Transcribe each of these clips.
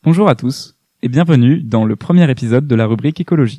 Bonjour à tous et bienvenue dans le premier épisode de la rubrique écologie.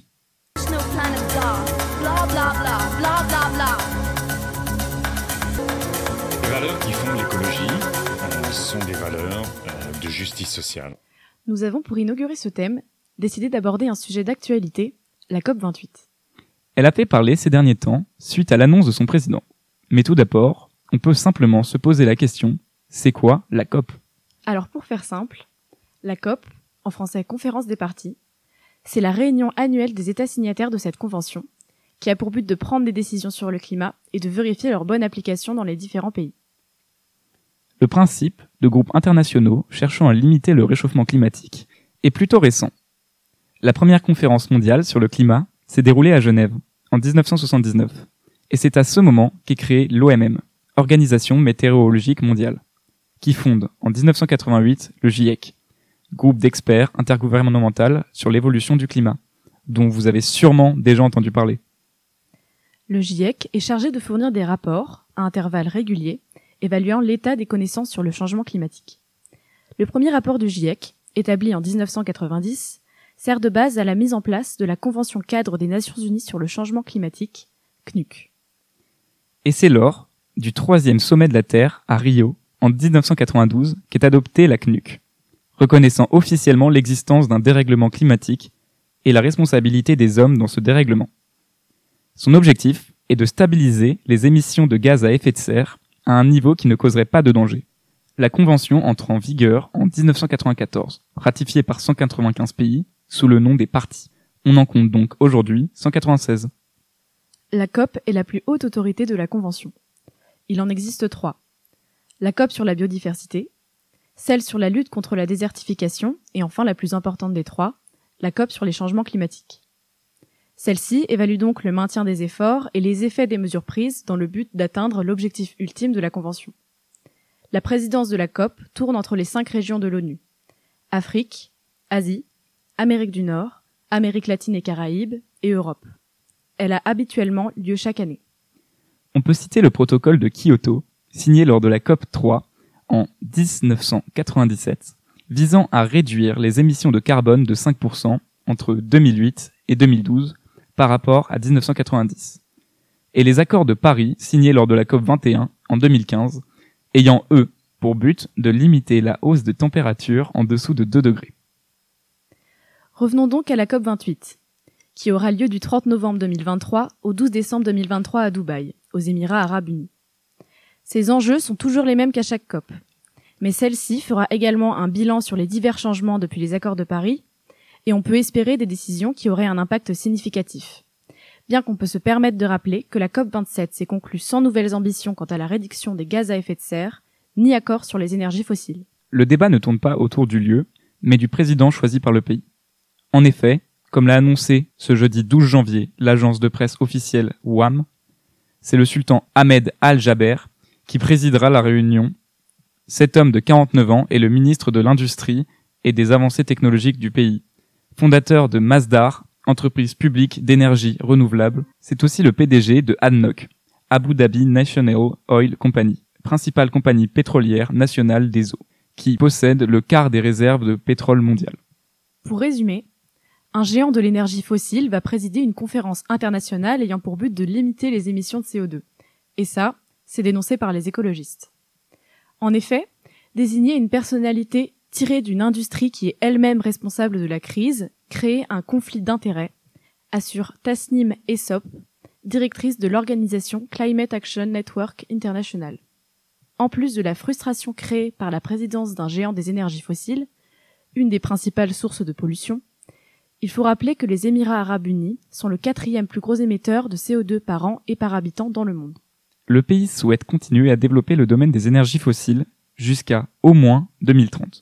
Les valeurs qui fondent l'écologie sont des valeurs de justice sociale. Nous avons, pour inaugurer ce thème, décidé d'aborder un sujet d'actualité, la COP28. Elle a fait parler ces derniers temps suite à l'annonce de son président. Mais tout d'abord, on peut simplement se poser la question, c'est quoi la COP ? Alors pour faire simple, la COP, en français Conférence des parties, c'est la réunion annuelle des États signataires de cette convention, qui a pour but de prendre des décisions sur le climat et de vérifier leur bonne application dans les différents pays. Le principe de groupes internationaux cherchant à limiter le réchauffement climatique est plutôt récent. La première conférence mondiale sur le climat s'est déroulée à Genève, en 1979, et c'est à ce moment qu'est créée l'OMM, Organisation météorologique mondiale, qui fonde en 1988 le GIEC, groupe d'experts intergouvernemental sur l'évolution du climat, dont vous avez sûrement déjà entendu parler. Le GIEC est chargé de fournir des rapports, à intervalles réguliers, évaluant l'état des connaissances sur le changement climatique. Le premier rapport du GIEC, établi en 1990, sert de base à la mise en place de la Convention cadre des Nations Unies sur le changement climatique, CNUC. Et c'est lors du 3e sommet de la Terre à Rio, en 1992, qu'est adoptée la CNUC, reconnaissant officiellement l'existence d'un dérèglement climatique et la responsabilité des hommes dans ce dérèglement. Son objectif est de stabiliser les émissions de gaz à effet de serre à un niveau qui ne causerait pas de danger. La Convention entre en vigueur en 1994, ratifiée par 195 pays sous le nom des parties. On en compte donc aujourd'hui 196. La COP est la plus haute autorité de la Convention. Il en existe 3. La COP sur la biodiversité, celle sur la lutte contre la désertification et enfin la plus importante des 3, la COP sur les changements climatiques. Celle-ci évalue donc le maintien des efforts et les effets des mesures prises dans le but d'atteindre l'objectif ultime de la Convention. La présidence de la COP tourne entre les 5 régions de l'ONU. Afrique, Asie, Amérique du Nord, Amérique latine et Caraïbes et Europe. Elle a habituellement lieu chaque année. On peut citer le protocole de Kyoto, signé lors de la COP 3 en 1997, visant à réduire les émissions de carbone de 5% entre 2008 et 2012 par rapport à 1990. Et les accords de Paris, signés lors de la COP 21 en 2015, ayant eux pour but de limiter la hausse de température en dessous de 2 degrés. Revenons donc à la COP 28, qui aura lieu du 30 novembre 2023 au 12 décembre 2023 à Dubaï, aux Émirats arabes unis. Ces enjeux sont toujours les mêmes qu'à chaque COP, mais celle-ci fera également un bilan sur les divers changements depuis les accords de Paris, et on peut espérer des décisions qui auraient un impact significatif. Bien qu'on peut se permettre de rappeler que la COP 27 s'est conclue sans nouvelles ambitions quant à la réduction des gaz à effet de serre, ni accord sur les énergies fossiles. Le débat ne tourne pas autour du lieu, mais du président choisi par le pays. En effet, comme l'a annoncé ce jeudi 12 janvier l'agence de presse officielle WAM, c'est le sultan Ahmed Al-Jaber qui présidera la réunion. Cet homme de 49 ans est le ministre de l'Industrie et des avancées technologiques du pays. Fondateur de Masdar, entreprise publique d'énergie renouvelable, c'est aussi le PDG de ADNOC, Abu Dhabi National Oil Company, principale compagnie pétrolière nationale des eaux, qui possède le quart des réserves de pétrole mondial. Pour résumer, un géant de l'énergie fossile va présider une conférence internationale ayant pour but de limiter les émissions de CO2. Et ça, c'est dénoncé par les écologistes. En effet, désigner une personnalité tirée d'une industrie qui est elle-même responsable de la crise, crée un conflit d'intérêts, assure Tasnim Essop, directrice de l'organisation Climate Action Network International. En plus de la frustration créée par la présidence d'un géant des énergies fossiles, une des principales sources de pollution, il faut rappeler que les Émirats arabes unis sont le 4e plus gros émetteur de CO2 par an et par habitant dans le monde. Le pays souhaite continuer à développer le domaine des énergies fossiles jusqu'à au moins 2030.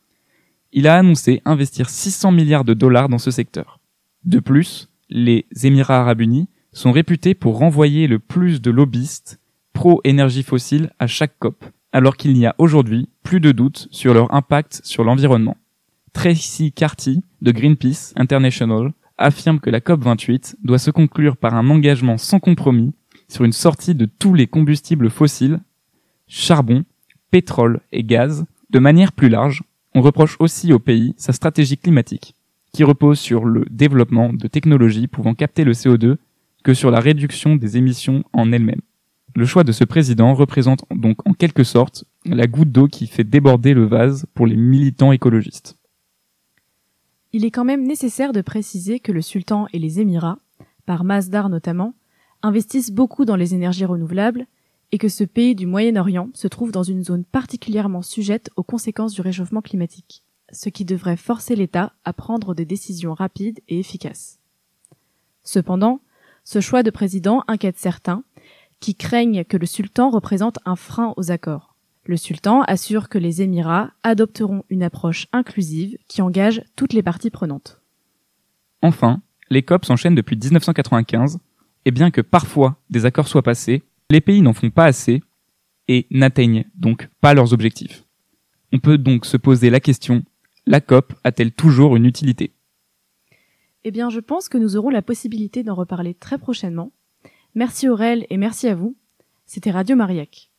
Il a annoncé investir 600 milliards de dollars dans ce secteur. De plus, les Émirats arabes unis sont réputés pour renvoyer le plus de lobbyistes pro-énergie fossile à chaque COP, alors qu'il n'y a aujourd'hui plus de doute sur leur impact sur l'environnement. Tracy Carty, de Greenpeace International, affirme que la COP28 doit se conclure par un engagement sans compromis sur une sortie de tous les combustibles fossiles, charbon, pétrole et gaz, de manière plus large, On reproche aussi au pays sa stratégie climatique, qui repose sur le développement de technologies pouvant capter le CO2 que sur la réduction des émissions en elles-mêmes. Le choix de ce président représente donc en quelque sorte la goutte d'eau qui fait déborder le vase pour les militants écologistes. Il est quand même nécessaire de préciser que le sultan et les Émirats, par Masdar notamment, investissent beaucoup dans les énergies renouvelables et que ce pays du Moyen-Orient se trouve dans une zone particulièrement sujette aux conséquences du réchauffement climatique, ce qui devrait forcer l'État à prendre des décisions rapides et efficaces. Cependant, ce choix de président inquiète certains, qui craignent que le sultan représente un frein aux accords. Le sultan assure que les Émirats adopteront une approche inclusive qui engage toutes les parties prenantes. Enfin, les COP s'enchaînent depuis 1995, et bien que parfois des accords soient passés, les pays n'en font pas assez et n'atteignent donc pas leurs objectifs. On peut donc se poser la question, la COP a-t-elle toujours une utilité ? Eh bien, je pense que nous aurons la possibilité d'en reparler très prochainement. Merci Aurel et merci à vous. C'était Radio Mariac.